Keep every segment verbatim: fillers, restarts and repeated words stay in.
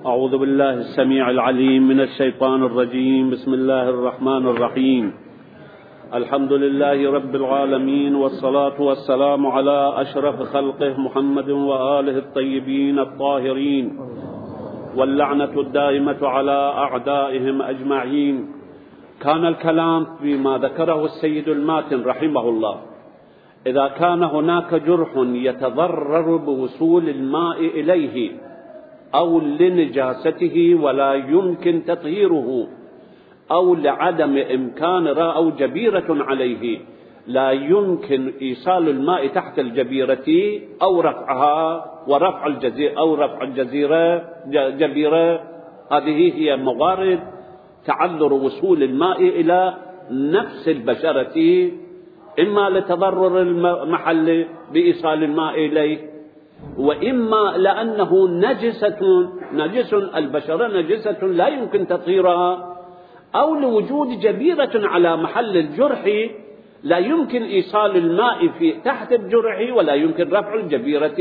أعوذ بالله السميع العليم من الشيطان الرجيم. بسم الله الرحمن الرحيم. الحمد لله رب العالمين، والصلاة والسلام على أشرف خلقه محمد وآله الطيبين الطاهرين، واللعنة الدائمة على أعدائهم أجمعين. كان الكلام فيما ذكره السيد الماتن رحمه الله: إذا كان هناك جرح يتضرر بوصول الماء إليه أو لنجاسته ولا يمكن تطهيره، أو لعدم إمكان أو جبيرة عليه لا يمكن إيصال الماء تحت الجبيرة أو رفعها ورفع الجزيرة أو رفع الجزيرة جبيرة، هذه هي موارد تعذر وصول الماء إلى نفس البشرة، إما لتضرر المحل بإيصال الماء إليه، وإما لأنه نجسة نجس البشرة نجسة لا يمكن تطهيرها، أو لوجود جبيرة على محل الجرح لا يمكن إيصال الماء في تحت الجرح ولا يمكن رفع الجبيرة.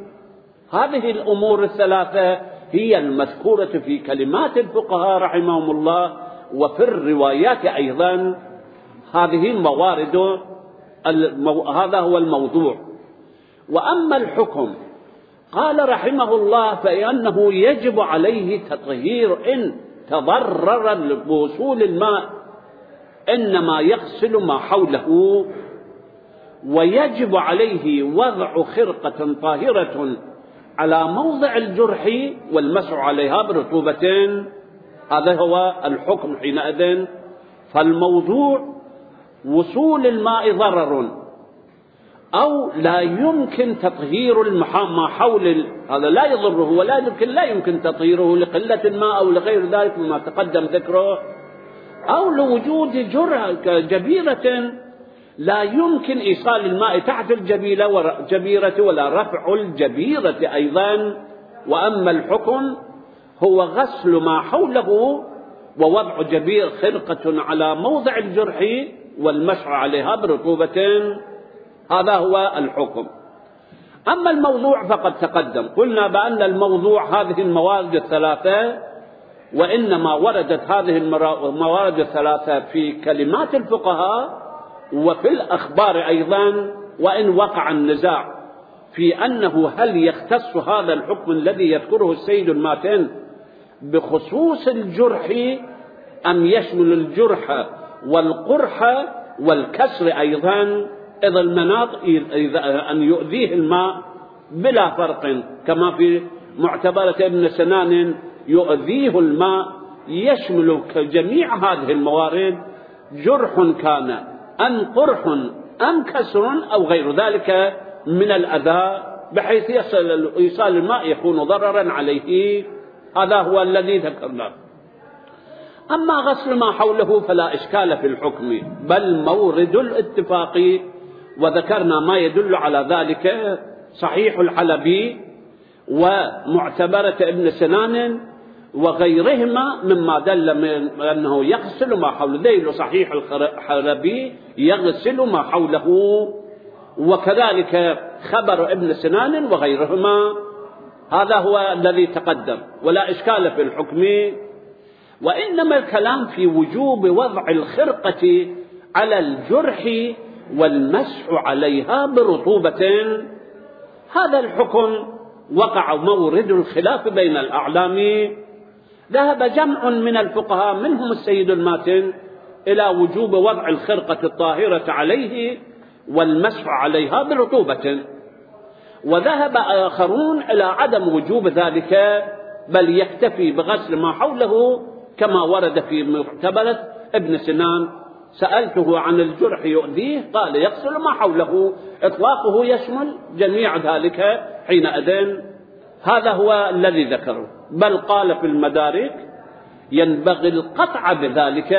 هذه الأمور الثلاثة هي المذكورة في كلمات الفقهاء رحمهم الله، وفي الروايات أيضا. هذه الموارد، المو... هذا هو الموضوع. وأما الحكم، قال رحمه الله: فإنه يجب عليه تطهير إن تضرر بوصول الماء، إنما يغسل ما حوله، ويجب عليه وضع خرقة طاهرة على موضع الجرح والمسح عليها برطوبة. هذا هو الحكم حينئذ. فالموضوع وصول الماء ضرر أو لا يمكن تطهير ما حول، هذا لا يضره ولا يمكن لا يمكن تطهيره لقلة الماء أو لغير ذلك مما تقدم ذكره، أو لوجود جرح جبيرة لا يمكن إيصال الماء تحت الجبيرة ولا رفع الجبيرة أيضا. وأما الحكم هو غسل ما حوله ووضع جبير خرقة على موضع الجرح والمسح عليها برطوبة. هذا هو الحكم. أما الموضوع فقد تقدم، قلنا بأن الموضوع هذه الموارد الثلاثة، وإنما وردت هذه الموارد الثلاثة في كلمات الفقهاء وفي الأخبار أيضا. وإن وقع النزاع في أنه هل يختص هذا الحكم الذي يذكره السيد الماتن بخصوص الجرح أم يشمل الجرح والقرح والكسر أيضا، إذا المناط إذا أن يؤذيه الماء بلا فرق، كما في معتبرة ابن سنان يؤذيه الماء يشمل جميع هذه الموارد، جرح كان أم قرح أم كسر أو غير ذلك من الأذى، بحيث يصل إيصال الماء يكون ضررا عليه. هذا هو الذي ذكرناه. أما غسل ما حوله فلا إشكال في الحكم، بل مورد الاتفاق، وذكرنا ما يدل على ذلك: صحيح الحلبي ومعتبرة ابن سنان وغيرهما مما دل من أنه يغسل ما حوله. ذيل صحيح الحلبي يغسل ما حوله، وكذلك خبر ابن سنان وغيرهما. هذا هو الذي تقدم، ولا إشكال في الحكم. وإنما الكلام في وجوب وضع الخرقة على الجرح والمسح عليها برطوبة. هذا الحكم وقع مورد الخلاف بين الأعلام. ذهب جمع من الفقهاء منهم السيد الماتن إلى وجوب وضع الخرقة الطاهرة عليه والمسح عليها برطوبة، وذهب آخرون إلى عدم وجوب ذلك، بل يكتفي بغسل ما حوله كما ورد في معتبرة ابن سنان. سألته عن الجرح يؤذيه، قال يغسل ما حوله، إطلاقه يشمل جميع ذلك حينئذ. هذا هو الذي ذكره. بل قال في المدارك ينبغي القطع بذلك.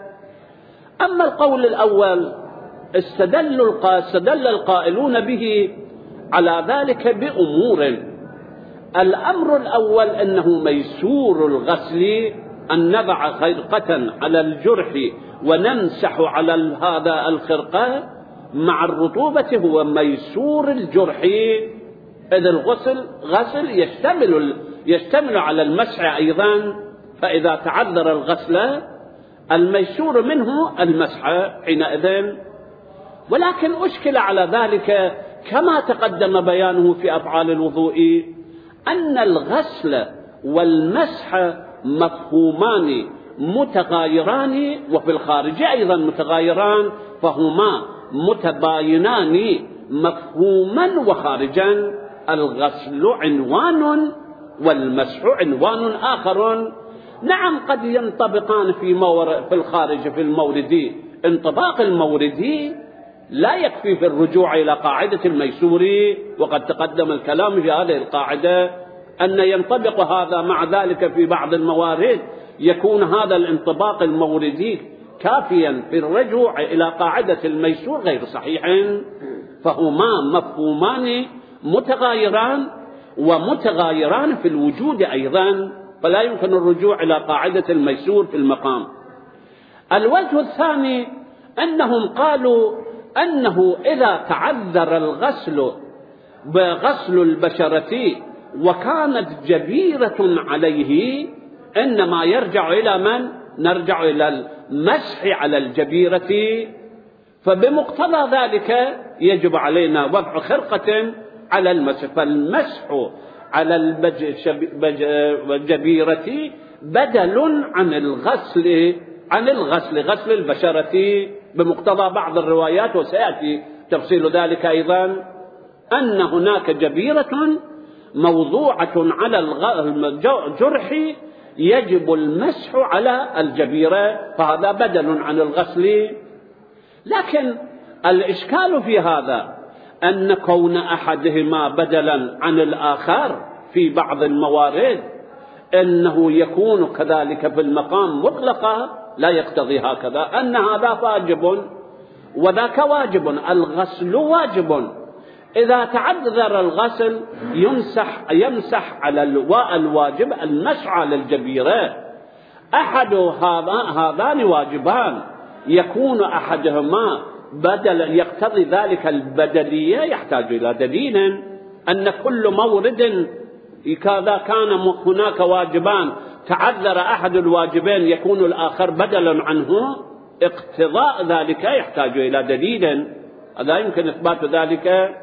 أما القول الأول استدل استدل القائلون به على ذلك بأمور. الأمر الأول أنه ميسور الغسل أن نضع خرقة على الجرح ونمسح على هذا الخرقة مع الرطوبة هو ميسور الجرح، إذ الغسل غسل يشتمل يشتمل على المسح أيضا، فإذا تعذر الغسل الميسور منه المسح حينئذ. ولكن أشكل على ذلك كما تقدم بيانه في أفعال الوضوء أن الغسل والمسح مفهومان متغايران، وفي الخارج أيضا متغايران، فهما متباينان مفهوما وخارجا. الغسل عنوان والمسح عنوان آخر. نعم قد ينطبقان في, في الخارج في المورد، انطباق الموردي لا يكفي في الرجوع إلى قاعدة الميسور، وقد تقدم الكلام في هذه القاعدة أن ينطبق هذا مع ذلك في بعض الموارد، يكون هذا الانطباق الموردي كافيا في الرجوع إلى قاعدة الميسور غير صحيح. فهما مفهومان متغايران ومتغايران في الوجود أيضا، فلا يمكن الرجوع إلى قاعدة الميسور في المقام. الوجه الثاني أنهم قالوا أنه إذا تعذر الغسل بغسل البشرة وكانت جبيرة عليه، إنما يرجع إلى من؟ نرجع إلى المسح على الجبيرة. فبمقتضى ذلك يجب علينا وضع خرقة على المسح، فالمسح على الجبيرة بدل عن الغسل عن الغسل غسل البشرة بمقتضى بعض الروايات، وسيأتي تفصيل ذلك أيضا، أن هناك جبيرة موضوعة على الجرح يجب المسح على الجبيرة، فهذا بدل عن الغسل. لكن الإشكال في هذا أن كون أحدهما بدلا عن الآخر في بعض الموارد أنه يكون كذلك في المقام مطلقا لا يقتضي هكذا، أن هذا واجب وذاك واجب. الغسل واجب، إذا تعذر الغسل يمسح يمسح على الواجب المسح على الجبيرة. أحد هذان واجبان يكون أحدهما بدلا يقتضي ذلك البدلية، يحتاج إلى دليل أن كل مورد إذا كان هناك واجبان تعذر أحد الواجبين يكون الآخر بدلا عنه، اقتضاء ذلك يحتاج إلى دليل، هذا يمكن إثبات ذلك.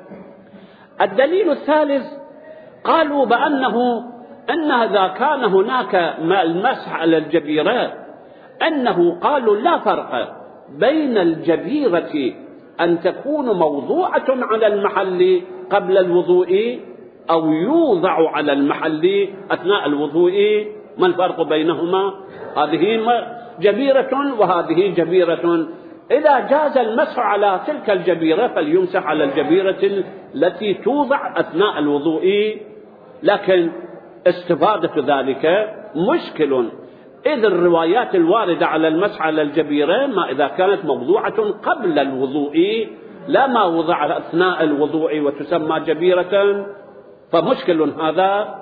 الدليل الثالث قالوا بأنه أن إذا كان هناك المسح على الجبيرة أنه قالوا لا فرق بين الجبيرة أن تكون موضوعة على المحل قبل الوضوء أو يوضع على المحل أثناء الوضوء، ما الفرق بينهما؟ هذه جبيرة وهذه جبيرة. إذا جاز المسح على تلك الجبيرة فليمسح على الجبيرة التي توضع أثناء الوضوء. لكن استفادة ذلك مشكل، إذ الروايات الواردة على المسح على الجبيرة ما إذا كانت موضوعة قبل الوضوء لا ما وضع أثناء الوضوء وتسمى جبيرة، فمشكل هذا.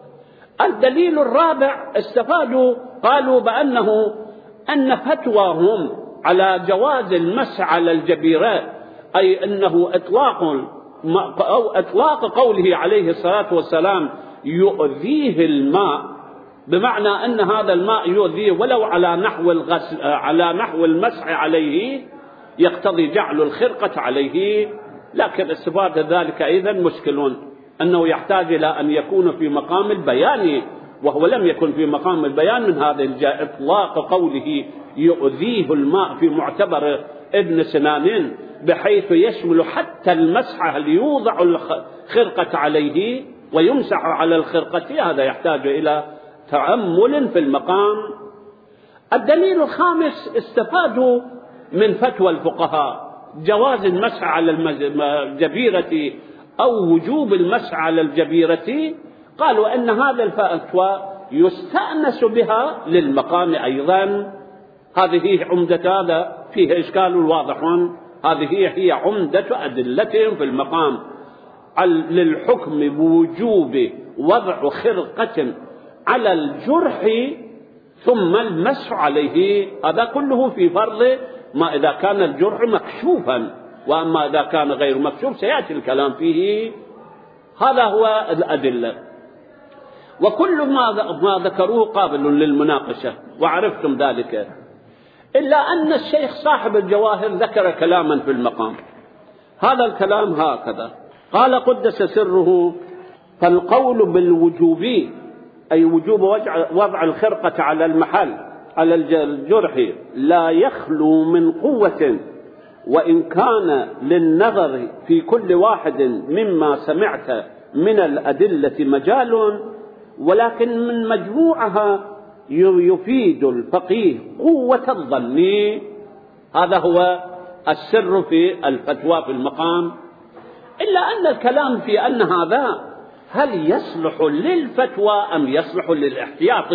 الدليل الرابع استفادوا قالوا بأنه أن فتواهم على جواز المسح على الجبيرة، أي أنه إطلاق أو إطلاق قوله عليه الصلاة والسلام يؤذيه الماء، بمعنى أن هذا الماء يؤذيه ولو على نحو الغسل على نحو المسح عليه يقتضي جعل الخرقة عليه. لكن استفادة ذلك أيضا مشكل، أنه يحتاج إلى أن يكون في مقام البيان، وهو لم يكن في مقام البيان من هذا الجاء إطلاق قوله يؤذيه الماء في معتبر ابن سنان بحيث يشمل حتى المسح ليوضع الخرقة عليه ويمسح على الخرقة، هذا يحتاج إلى تأمل في المقام. الدليل الخامس استفادوا من فتوى الفقهاء جواز المسح على الجبيرة أو وجوب المسح على الجبيرة، قالوا أن هذا الفتوى يستأنس بها للمقام أيضا. هذه عمدة، هذا فيه إشكال واضح، هذه هي عمدة أدلتهم في المقام للحكم بوجوب وضع خرقة على الجرح ثم المسح عليه. هذا كله في فرض ما إذا كان الجرح مكشوفا، وأما إذا كان غير مكشوف سيأتي الكلام فيه. هذا هو الأدلة. وكل ما ذكروه قابل للمناقشة وعرفتم ذلك، إلا أن الشيخ صاحب الجواهر ذكر كلاما في المقام. هذا الكلام هكذا قال قدس سره: فالقول بالوجوب، أي وجوب وضع الخرقة على المحل على الجرح، لا يخلو من قوة، وإن كان للنظر في كل واحد مما سمعت من الأدلة مجال، ولكن من مجموعها يفيد الفقيه قوة الظن. هذا هو السر في الفتوى في المقام. إلا أن الكلام في أن هذا هل يصلح للفتوى أم يصلح للاحتياط،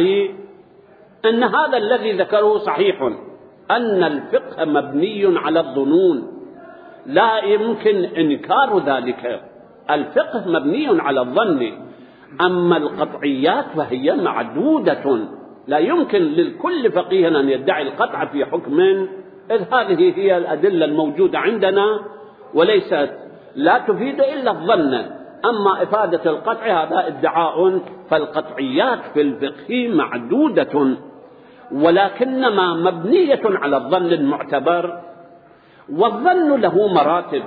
أن هذا الذي ذكره صحيح، أن الفقه مبني على الظنون، لا يمكن إنكار ذلك. الفقه مبني على الظن، أما القطعيات فهي معدودة، لا يمكن لكل فقيه أن يدعي القطع في حكم، إذ هذه هي الأدلة الموجودة عندنا وليست لا تفيد إلا الظن. أما إفادة القطع هذا ادعاء، فالقطعيات في الفقه معدودة، ولكنما مبنية على الظن المعتبر. والظن له مراتب،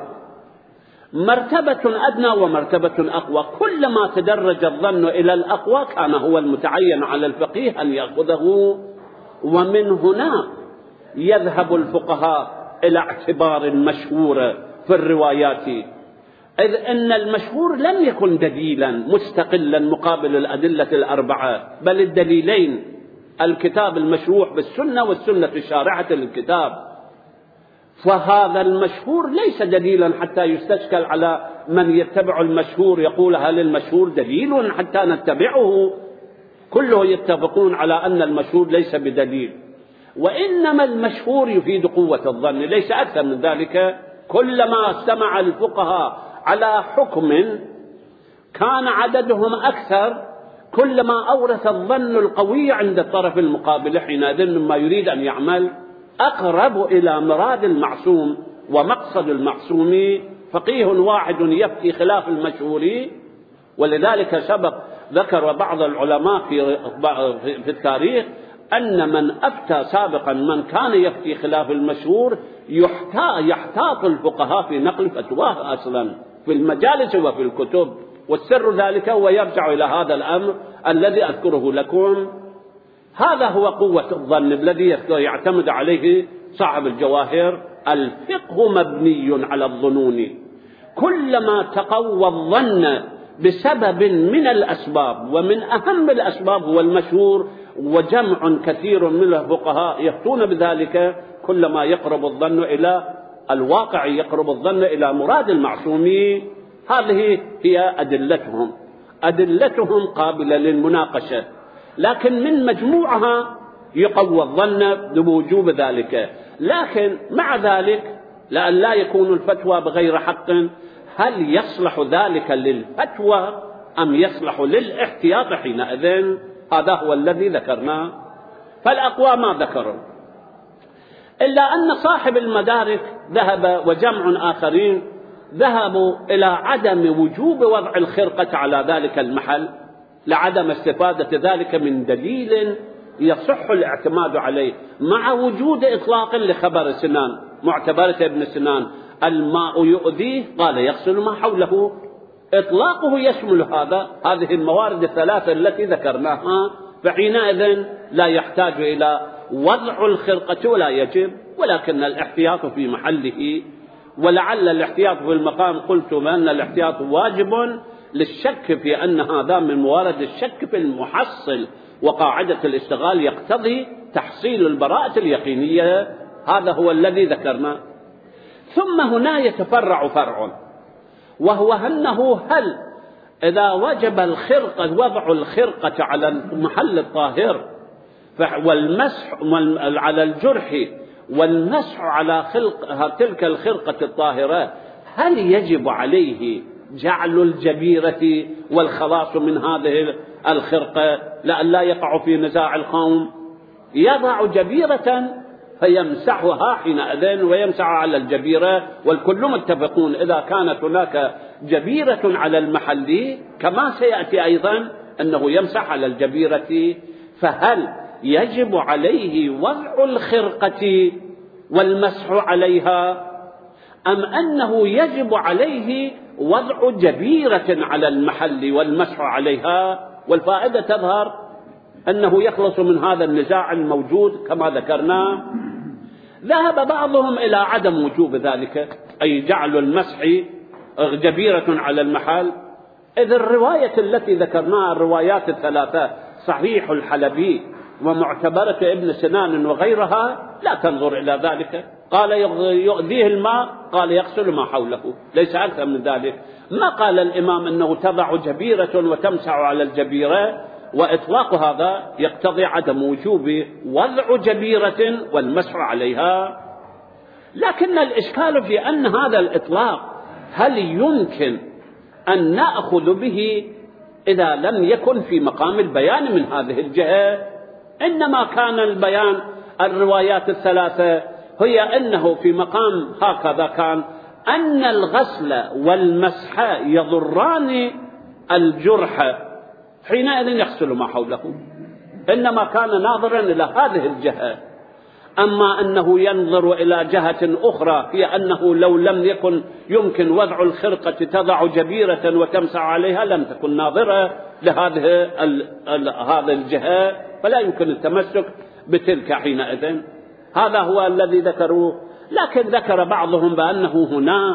مرتبة أدنى ومرتبة أقوى. كلما تدرج الظن إلى الأقوى كان هو المتعين على الفقيه أن يأخذه، ومن هنا يذهب الفقهاء إلى اعتبار المشهور في الروايات، إذ أن المشهور لم يكن دليلا مستقلا مقابل الأدلة الأربعة، بل الدليلين الكتاب المشروح بالسنة والسنة الشارعة للكتاب. فهذا المشهور ليس دليلا حتى يستشكل على من يتبع المشهور، يقول هل المشهور دليل حتى نتبعه؟ كله يتفقون على أن المشهور ليس بدليل، وإنما المشهور يفيد قوة الظن، ليس أكثر من ذلك. كلما استمع الفقهاء على حكم كان عددهم أكثر، كلما أورث الظن القوي عند الطرف المقابل حينئذ مما يريد أن يعمل أقرب إلى مراد المعصوم ومقصد المعصوم. فقيه واحد يفتي خلاف المشهور، ولذلك سبق ذكر بعض العلماء في في التاريخ أن من أفتى سابقا من كان يفتي خلاف المشهور يحتاط الفقهاء في نقل فتواه أصلا في المجالس وفي الكتب، والسر ذلك هو يرجع إلى هذا الأمر الذي أذكره لكم. هذا هو قوة الظن الذي يعتمد عليه صاحب الجواهر. الفقه مبني على الظنون، كلما تقوى الظن بسبب من الأسباب، ومن أهم الأسباب هو المشهور، وجمع كثير من الفقهاء يفتون بذلك، كلما يقرب الظن إلى الواقع يقرب الظن إلى مراد المعصوم. هذه هي أدلتهم، أدلتهم قابلة للمناقشة، لكن من مجموعها يقوى الظن بوجوب ذلك. لكن مع ذلك لأن لا يكون الفتوى بغير حق، هل يصلح ذلك للفتوى أم يصلح للاحتياط حينئذ؟ هذا هو الذي ذكرناه. فالأقوى ما ذكروا، إلا أن صاحب المدارك ذهب وجمع آخرين ذهبوا إلى عدم وجوب وضع الخرقة على ذلك المحل، لعدم استفادة ذلك من دليل يصح الاعتماد عليه، مع وجود إطلاق لخبر سنان معتبرة ابن سنان: الماء يؤذيه، قال يغسل ما حوله. إطلاقه يشمل هذا هذه الموارد الثلاثة التي ذكرناها، فحينئذ لا يحتاج إلى وضع الخرقة ولا يجب، ولكن الاحتياط في محله. ولعل الاحتياط في المقام قلت بأن الاحتياط واجب للشك في أن هذا من موارد الشك في المحصل، وقاعدة الاشتغال يقتضي تحصيل البراءة اليقينية. هذا هو الذي ذكرنا. ثم هنا يتفرع فرع، وهو أنه هل إذا وجب الخرقة وضع الخرقة على المحل الطاهر والمسح على الجرح والمسح على خلق تلك الخرقة الطاهرة، هل يجب عليه جعل الجبيرة والخلاص من هذه الخرقة لأن لا يقع في نزاع القوم؟ يضع جبيرة فيمسحها حينئذ ويمسح على الجبيرة، والكل متفقون إذا كانت هناك جبيرة على المحل كما سيأتي أيضا أنه يمسح على الجبيرة، فهل يجب عليه وضع الخرقة والمسح عليها، أم أنه يجب عليه وضع جبيرة على المحل والمسح عليها؟ والفائدة تظهر أنه يخلص من هذا النزاع الموجود كما ذكرنا. ذهب بعضهم إلى عدم وجوب ذلك، أي جعل المسح جبيرة على المحل، إذ الرواية التي ذكرناها الروايات الثلاثة صحيح الحلبي ومعتبرة ابن سنان وغيرها لا تنظر إلى ذلك. قال يؤذيه الماء، قال يغسل ما حوله، ليس أكثر من ذلك. ما قال الإمام أنه تضع جبيرة وتمسح على الجبيرة، وإطلاق هذا يقتضي عدم وجوب وضع جبيرة والمسح عليها. لكن الإشكال في أن هذا الإطلاق هل يمكن أن نأخذ به إذا لم يكن في مقام البيان من هذه الجهة؟ إنما كان البيان الروايات الثلاثة هي أنه في مقام هكذا كان أن الغسل والمسح يضران الجرح، حينئذ يغسل ما حوله، إنما كان ناظرا إلى هذه الجهة. أما أنه ينظر إلى جهة أخرى هي أنه لو لم يكن يمكن وضع الخرقة تضع جبيرة وتمسح عليها لم تكن ناظرة لهذه هذه الجهة، فلا يمكن التمسك بتلك حينئذ. هذا هو الذي ذكروه. لكن ذكر بعضهم بأنه هنا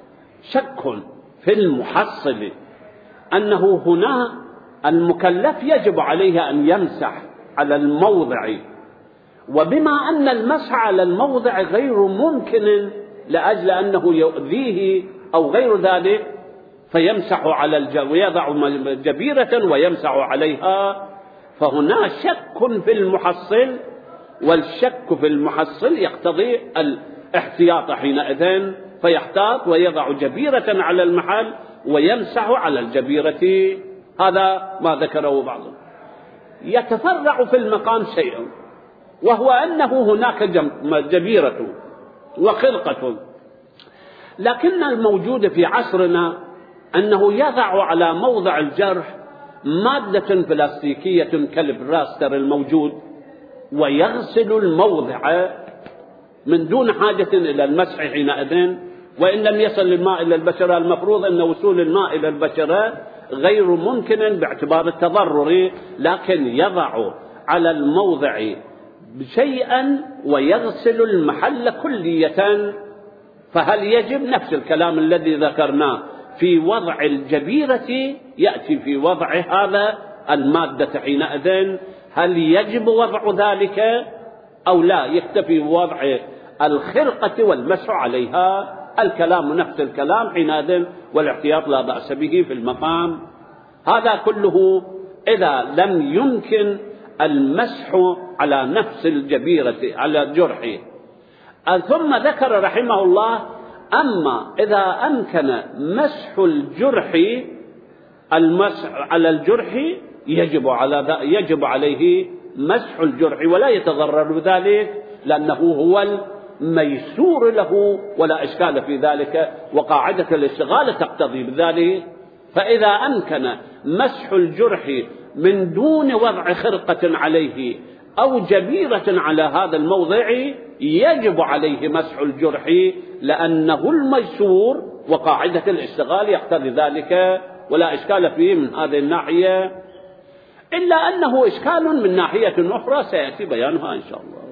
شك في المحصل، أنه هنا المكلف يجب عليه أن يمسح على الموضع، وبما أن المسح على الموضع غير ممكن لأجل أنه يؤذيه أو غير ذلك، فيمسح على الجبيرة ويضع جبيرة ويمسح عليها، فهنا شك في المحصل، والشك في المحصل يقتضي الاحتياط حينئذ، فيحتاط ويضع جبيرة على المحل ويمسح على الجبيرة. هذا ما ذكره بعضهم. يتفرع في المقام شيء، وهو أنه هناك جبيرة وخرقة، لكن الموجود في عصرنا أنه يضع على موضع الجرح مادة بلاستيكية كالبلاستر الموجود ويغسل الموضع من دون حاجة إلى المسح حينئذ. وإن لم يصل الماء إلى البشرة، المفروض أن وصول الماء إلى البشرة غير ممكن باعتبار التضرر، لكن يضع على الموضع شيئا ويغسل المحل كلية. فهل يجب نفس الكلام الذي ذكرناه في وضع الجبيرة يأتي في وضع هذا المادة حينئذ؟ هل يجب وضع ذلك أو لا يكتفي بوضع الخرقة والمسح عليها؟ الكلام نفس الكلام حينئذ، والاحتياط لا بأس به في المقام. هذا كله إذا لم يمكن المسح على نفس الجبيرة على الجرح. ثم ذكر رحمه الله: أما إذا أمكن مسح الجرح، المسح على الجرح يجب على يجب عليه مسح الجرح ولا يتضرر بذلك، لأنه هو الميسور له ولا إشكال في ذلك، وقاعدة الاشتغال تقتضي بذلك. فإذا أمكن مسح الجرح من دون وضع خرقة عليه أو جبيرة على هذا الموضع يجب عليه مسح الجرح، لأنه الميسور وقاعدة الاشتغال يقتضي ذلك، ولا إشكال فيه من هذه الناحية، إلا أنه إشكال من ناحية أخرى سيأتي بيانها إن شاء الله.